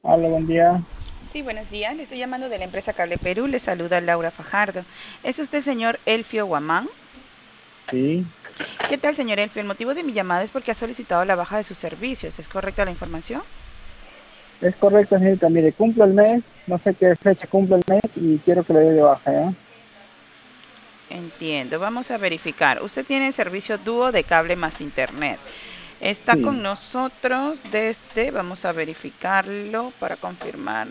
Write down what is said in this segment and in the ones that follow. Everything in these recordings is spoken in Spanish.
Hola, buen día. Sí, buenos días. Le estoy llamando de la empresa Cable Perú. Le saluda Laura Fajardo. ¿Es usted señor Elfio Guamán? Sí, ¿Qué tal, señor Elfio? El motivo de mi llamada es porque ha solicitado la baja de sus servicios. ¿Es correcta la información? es correcto, señorita. Mire, cumplo el mes, no sé qué fecha cumple el mes y quiero que le dé de baja, ¿ya? Entiendo. Vamos a verificar. Usted tiene el servicio dúo de cable más internet. Está Sí, con nosotros desde, vamos a verificarlo para confirmar.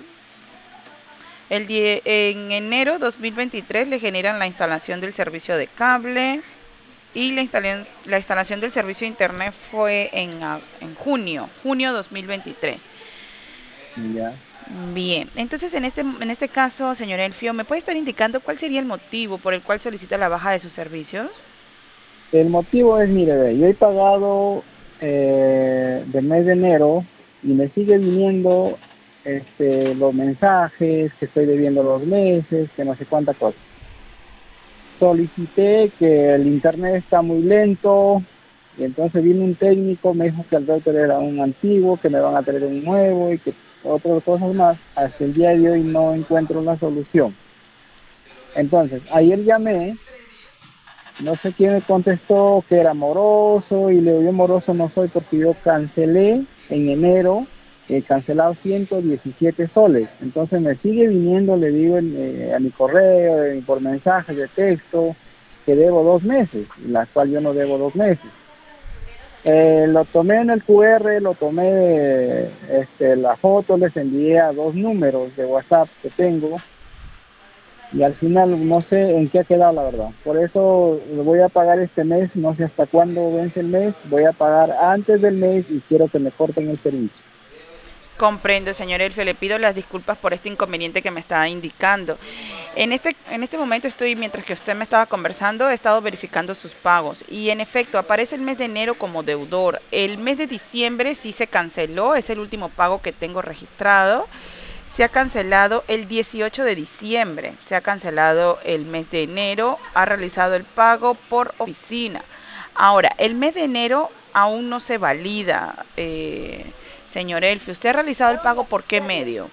En enero 2023 le generan la instalación del servicio de cable. Y la instalación del servicio de internet fue en junio 2023. ya. Bien, entonces en este caso, señor Elfio, ¿me puede estar indicando cuál sería el motivo por el cual solicita la baja de sus servicios? El motivo es, mire, ve, yo he pagado del mes de enero y me sigue viniendo los mensajes, que estoy debiendo los meses, que no sé cuánta cosa. Solicité que el internet está muy lento y entonces vino un técnico, me dijo que el router era un antiguo, que me van a traer un nuevo y que otras cosas más. Hasta el día de hoy no encuentro la solución. Entonces, ayer llamé, no sé quién me contestó que era moroso y le digo, yo moroso no soy porque yo cancelé en enero, he cancelado 117 soles. Entonces me sigue viniendo, le digo a mi correo, por mensajes de texto, que debo 2 meses, la cual yo no debo 2 meses. Lo tomé en el QR, lo tomé, la foto, les envié a dos números de WhatsApp que tengo y al final no sé en qué ha quedado la verdad. Por eso voy a pagar este mes, no sé hasta cuándo vence el mes, voy a pagar antes del mes y quiero que me corten el servicio. Comprendo, señor Elfio, le pido las disculpas por este inconveniente que me está indicando. En este momento mientras que usted me estaba conversando, he estado verificando sus pagos y en efecto aparece el mes de enero como deudor. El mes de diciembre sí se canceló, es el último pago que tengo registrado. Se ha cancelado el 18 de diciembre, se ha cancelado el mes de enero, ha realizado el pago por oficina. Ahora, el mes de enero aún no se valida, señor Elfi. ¿Usted ha realizado el pago por qué medio?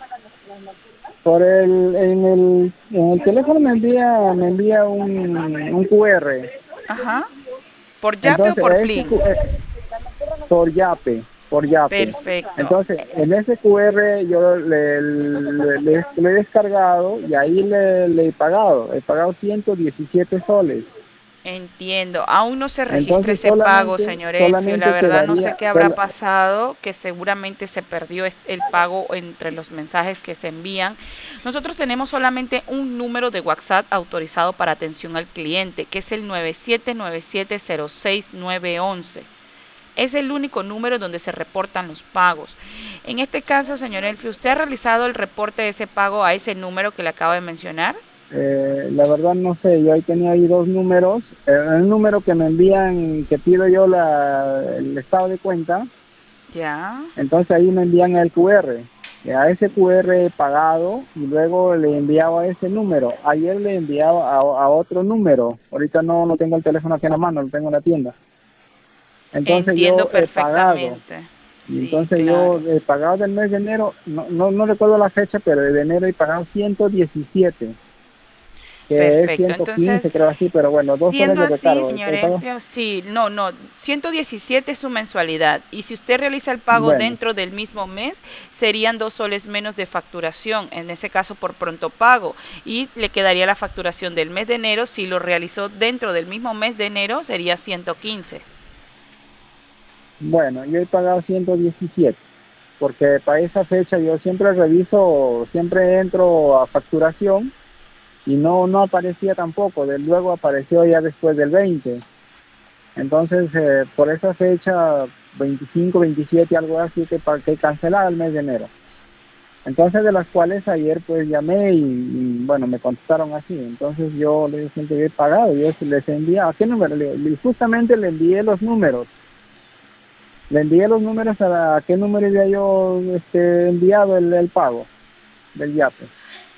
En el teléfono me envía un QR. Ajá. ¿Por Yape o Entonces, por Plin? por Yape, por Yape. Perfecto. Entonces, en ese QR yo le he descargado y ahí le he pagado 117 soles. Entiendo. Aún no se registra Entonces, ese pago, señor Elfio. La solamente verdad no sé quedaría, qué habrá pasado, que seguramente se perdió el pago entre los mensajes que se envían. Nosotros tenemos solamente un número de WhatsApp autorizado para atención al cliente, que es el 97970691. Es el único número donde se reportan los pagos. En este caso, señor Elfio, ¿usted ha realizado el reporte de ese pago a ese número que le acabo de mencionar? la verdad no sé, yo ahí tenía ahí dos números, el número que me envían, que pido yo el estado de cuenta. Ya. Entonces ahí me envían el QR. Y a ese QR he pagado y luego le enviaba a ese número. Ayer le enviaba a otro número. Ahorita no tengo el teléfono aquí en la mano, lo tengo en la tienda. Entonces Entiendo yo he pagado. perfectamente. Y Sí, entonces yo claro. he pagado del mes de enero, no recuerdo la fecha, pero de enero he pagado 117, que es Perfecto. Entonces, 115, creo así, pero bueno, 2 soles siendo de así, recargo. señor Elfio, sí, no, 117 es su mensualidad. Y si usted realiza el pago Bueno, dentro del mismo mes, serían 2 soles menos de facturación, en ese caso por pronto pago. Y le quedaría la facturación del mes de enero. Si lo realizó dentro del mismo mes de enero, sería 115. bueno, yo he pagado 117. Porque para esa fecha yo siempre reviso, siempre entro a facturación y no aparecía tampoco, luego apareció ya después del 20. Entonces, por esa fecha, 25, 27, algo así, que cancelar el mes de enero. Entonces, de las cuales ayer pues llamé bueno, me contestaron así. Entonces yo les dije que he pagado, yo les envié, ¿a qué número? Y justamente le envié los números. Le envié los números a qué número había yo enviado el pago del YAPE.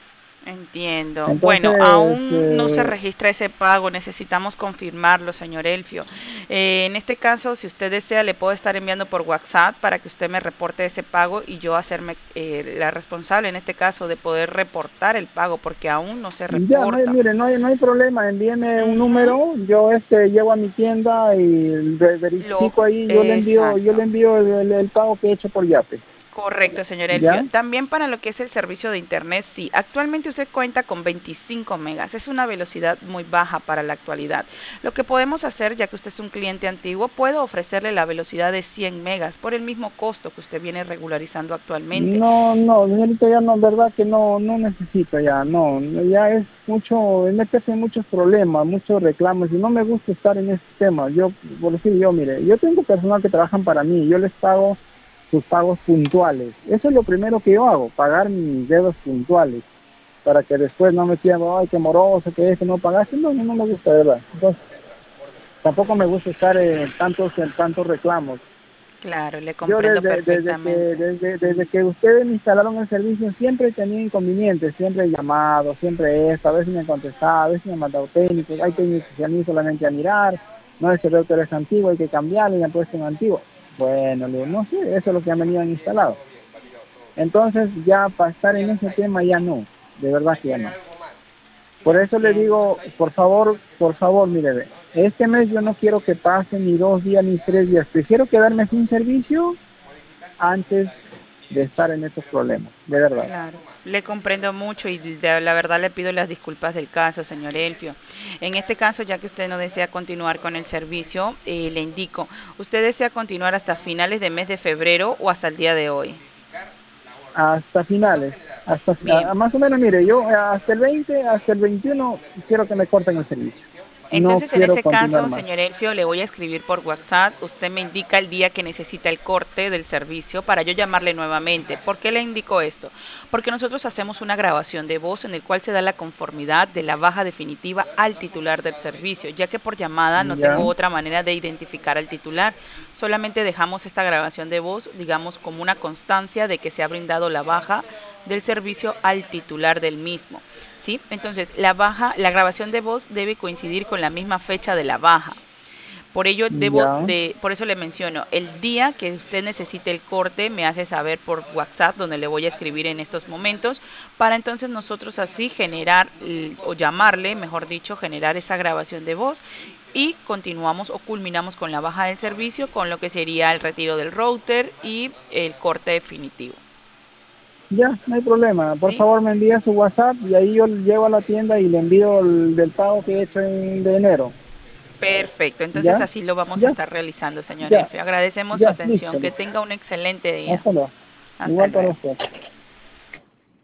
Entiendo. Bueno, Entonces, aún no se registra ese pago, necesitamos confirmarlo, señor Elfio. En este caso, si usted desea, le puedo estar enviando por WhatsApp para que usted me reporte ese pago y yo hacerme la responsable, en este caso, de poder reportar el pago, porque aún no se ya, no hay, reporta. mire, no hay problema, envíeme un Ujú. número, yo llevo a mi tienda y Lo, verifico ahí, yo exacto. le envío el pago que he hecho por Yape, Correcto, señor Elfio. ¿ya? También para lo que es el servicio de Internet, sí. Actualmente usted cuenta con 25 megas. Es una velocidad muy baja para la actualidad. Lo que podemos hacer, ya que usted es un cliente antiguo, puedo ofrecerle la velocidad de 100 megas por el mismo costo que usted viene regularizando actualmente. No, señorita, ya no, verdad que no necesito ya, ya es mucho, es meterse en muchos problemas, muchos reclamos, y no me gusta estar en esos temas. Yo, por decir yo, mire, yo tengo personal que trabajan para mí, yo les pago sus pagos puntuales. Eso es lo primero que yo hago, pagar mis deudas puntuales, para que después no me quieran, ay, qué moroso, que es que no pagaste. No me gusta, de verdad. Entonces, tampoco me gusta estar en tantos reclamos. Claro, le Yo comprendo perfectamente. desde que ustedes me instalaron el servicio siempre he tenido inconvenientes, siempre he llamado, siempre esto, a veces me han contestado, a veces me han mandado técnicos, hay técnicos que han ido solamente a mirar, no, ese router es antiguo, hay que cambiarlo y han puesto un antiguo. Bueno, le digo, no sé, eso es lo que han venido instalado. Entonces ya para estar en ese tema ya no, de verdad que ya no. Por eso le Entiendo. digo, por favor, mire, ve, este mes yo no quiero que pase ni 2 días ni 3 días, prefiero quedarme sin servicio antes de estar en estos problemas, de verdad. Claro, le comprendo mucho y la verdad le pido las disculpas del caso, señor Elfio. En este caso, ya que usted no desea continuar con el servicio, le indico, ¿usted desea continuar hasta finales de mes de febrero o hasta el día de hoy? Hasta finales, Bien, más o menos, mire, yo hasta el 20, hasta el 21 quiero que me corten el servicio. No entonces en quiero ese continuar caso, más. señor Elfio, le voy a escribir por WhatsApp. Usted me indica el día que necesita el corte del servicio para yo llamarle nuevamente. ¿Por qué le indico esto? Porque nosotros hacemos una grabación de voz en el cual se da la conformidad de la baja definitiva al titular del servicio, ya que por llamada no tengo Ya, otra manera de identificar al titular. Solamente dejamos esta grabación de voz, digamos, como una constancia de que se ha brindado la baja del servicio al titular del mismo. ¿Sí? Entonces, la grabación de voz debe coincidir con la misma fecha de la baja. ya, Por eso le menciono, el día que usted necesite el corte, me hace saber por WhatsApp, donde le voy a escribir en estos momentos, para entonces nosotros así generar, o llamarle, mejor dicho, generar esa grabación de voz y continuamos o culminamos con la baja del servicio, con lo que sería el retiro del router y el corte definitivo. ya, no hay problema. Por ¿Sí? favor, me envía su WhatsApp y ahí yo llevo a la tienda y le envío el del pago que he hecho de enero. Perfecto, entonces ¿Ya? así lo vamos a Ya, estar realizando, señor ya, Elfio. Agradecemos su ya, listo, atención. Que listo. tenga un excelente día. Hasta luego. Hasta Igual para luego. usted.